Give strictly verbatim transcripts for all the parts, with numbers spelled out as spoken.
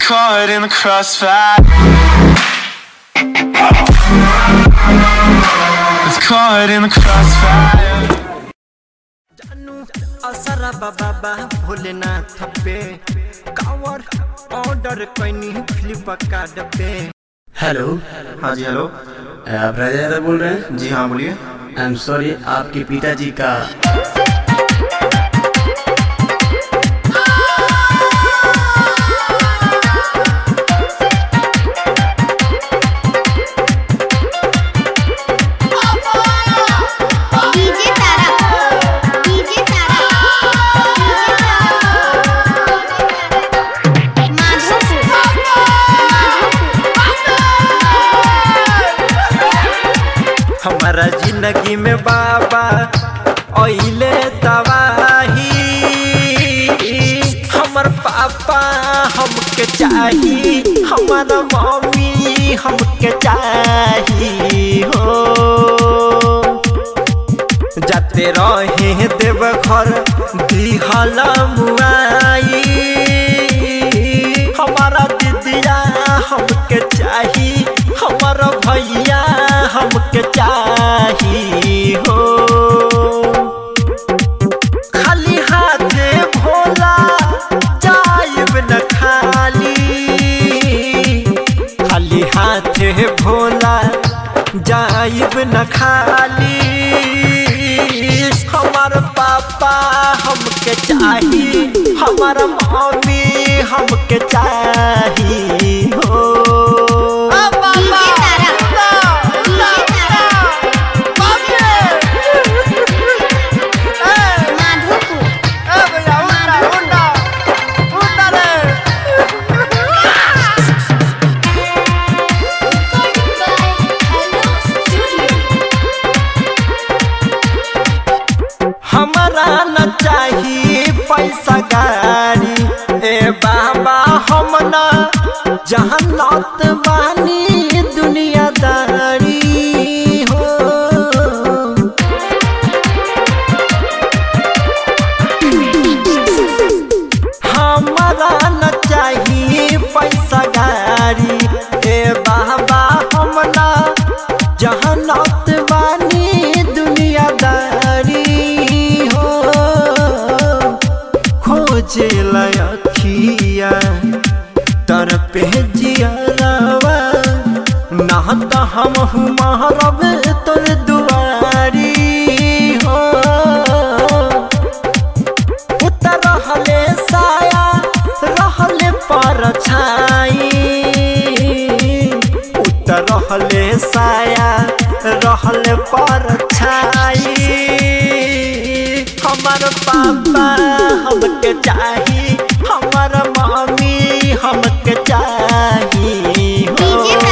caught in the crossfire. It's caught in the crossfire. असरा बाबा भोलेनाथ पे कावर ऑर्डर कोई फ्लिपकार्ट पे। हेलो। हाँ जी हेलो, आप राजा बोल रहे हैं? जी हाँ बोलिए। आई एम सॉरी, आपके पिताजी का हमारा जिंदगी में बाबा ओइले तबाही। हमर पापा हमके चाही, हमारा मम्मी हमके चाही हो। जाते रहे देव घर दिहल मुआई। हमारा दीदिया हमके चाही, हमारा भैया हमके चाही हो। खाली हाथे भोला जाइब न खाली, खाली हाथे भोला जाइब न खाली। हमार पापा हमके चाही, हमारा मम्मी हमके चाही हो। हमारा न चाहिए पैसा गाड़ी ए बाबा, हम न जहन्नत बानी दुनियादारी हो। हमारा न चाहिए पैसा गाड़ी ए बाबा, हम न जहन्नत बानी दुनियादारी हो। खोजे लखिया तर पे जियावा, ना त हम मारब तोर दुआरी हो। उतर रहले साया रहले पर छाई, उतर रहले साया रहले पर छाई। हमार पापा हमके चाही, हमार मम्मी हमके चाही हो।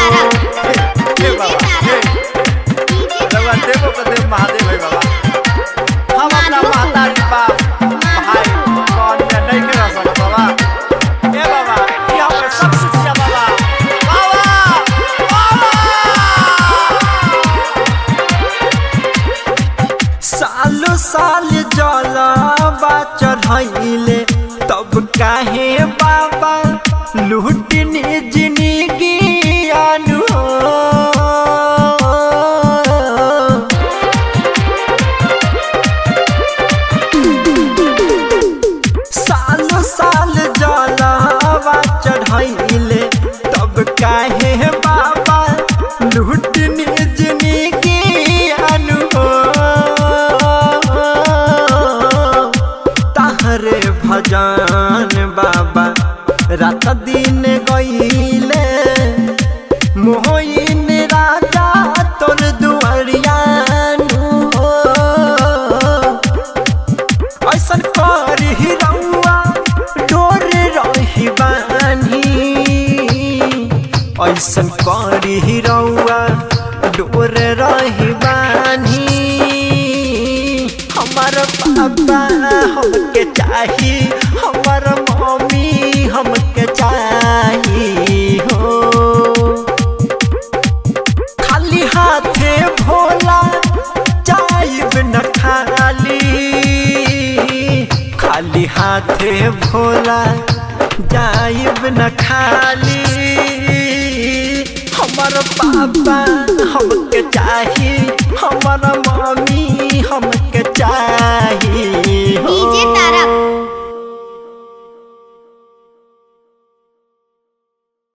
देवो को देव महादेव है बाबा। हम अपना माता बाप भाई कौन में नहीं कर सकता बाबा। ए बाबा ये हमारे सब कुछ है बाबा। बाबा बाबा सालो साल जलवा चढ़ाइले, तब काहे बाबा लूटनी जिंदगी आनु हो। सालो साल जलवा चढ़ाइले, तब काहे बाबा लूटनी जिंदगी आनु हो। ताहरे भजन बाबा रात दिन गईले, मोहिन राजा तोर दुआरियानु हो। ऐसन करी रउआ डोर रही बानी, ऐसन करी रउआ डोर रही बानी। हमार पापा हमके चाही, हमार मम्मी हमके चाही हो। खाली हाथे भोला जाइब न खाली, खाली हाथे भोला जाइब न खाली हमर पापा हमके चाही हमर मम्मी हमके चाही